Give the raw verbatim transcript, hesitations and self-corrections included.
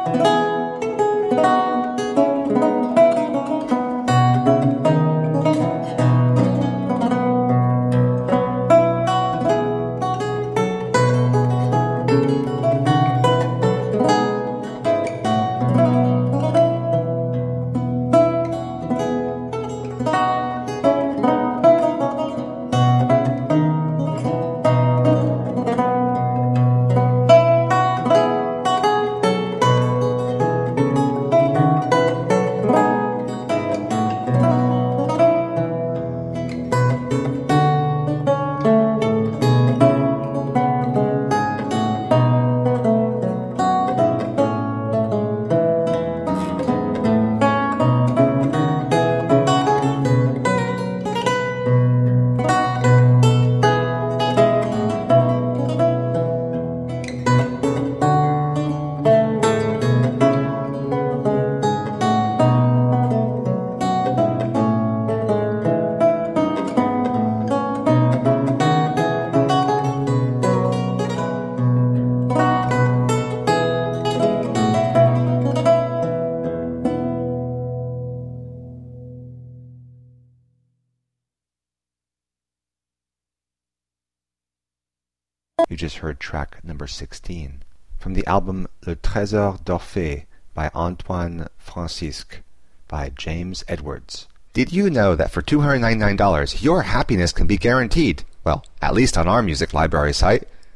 You just heard track number sixteen from the album Le Trésor d'Orphée by Antoine Francisque by James Edwards. Did you know that for two hundred ninety-nine dollars your happiness can be guaranteed? Well, at least on our music library site.